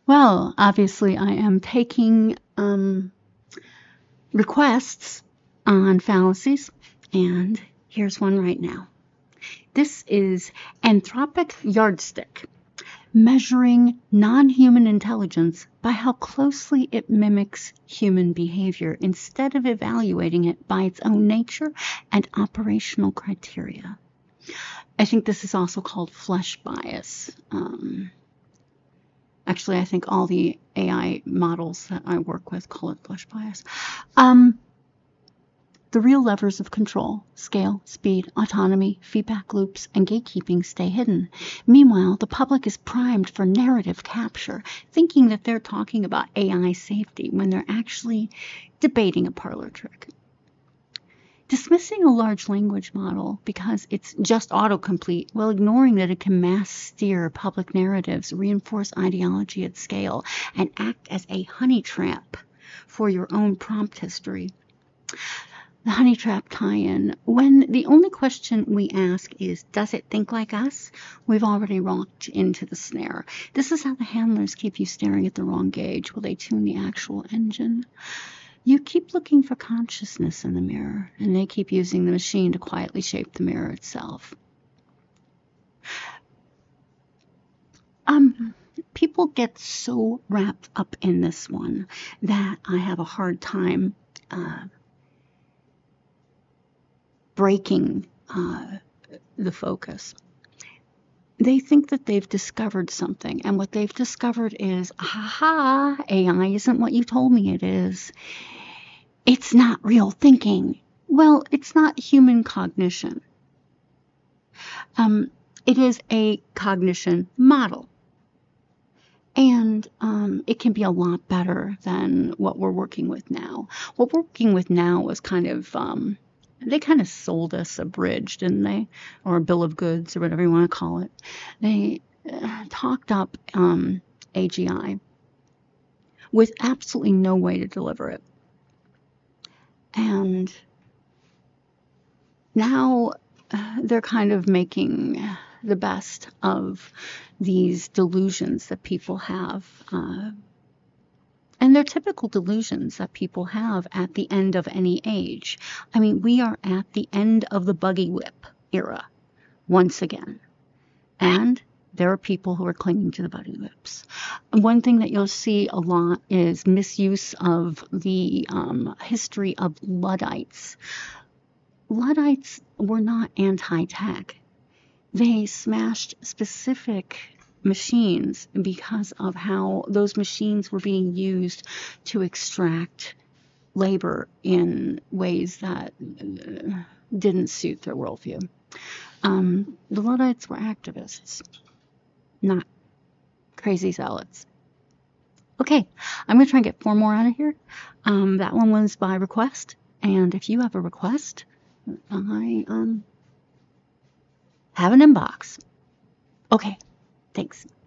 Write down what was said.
Well, obviously, I am taking requests on fallacies, and here's one right now. This is Anthropic Yardstick, measuring non-human intelligence by how closely it mimics human behavior instead of evaluating it by its own nature and operational criteria. I think this is also called flesh bias. Actually, I think all the AI models that I work with call it flesh bias. The real levers of control, scale, speed, autonomy, feedback loops, and gatekeeping stay hidden. Meanwhile, the public is primed for narrative capture, thinking that they're talking about AI safety when they're actually debating a parlor trick. Dismissing a large language model because it's just autocomplete while ignoring that it can mass steer public narratives, reinforce ideology at scale, and act as a honey trap for your own prompt history. The honey trap tie-in. When the only question we ask is, does it think like us? We've already walked into the snare. This is how the handlers keep you staring at the wrong gauge while they tune the actual engine. You keep looking for consciousness in the mirror, and they keep using the machine to quietly shape the mirror itself. People get so wrapped up in this one that I have a hard time breaking the focus. They think that they've discovered something, and what they've discovered is, aha, AI isn't what you told me it is. It's not real thinking. Well, it's not human cognition. It is a cognition model. And it can be a lot better than what we're working with now. What we're working with now is kind of, they kind of sold us a bridge, didn't they? Or a bill of goods, or whatever you want to call it. They talked up AGI with absolutely no way to deliver it. And now they're kind of making the best of these delusions that people have. And they're typical delusions that people have at the end of any age. I mean, we are at the end of the buggy whip era once again. And there are people who are clinging to the buggy whips. One thing that you'll see a lot is misuse of the history of Luddites. Luddites were not anti-tech. They smashed specific machines because of how those machines were being used to extract labor in ways that didn't suit their worldview. The Luddites were activists, not crazy zealots. Okay, I'm going to try and get 4 more out of here. That one was by request, and if you have a request, I have an inbox. Okay, thanks.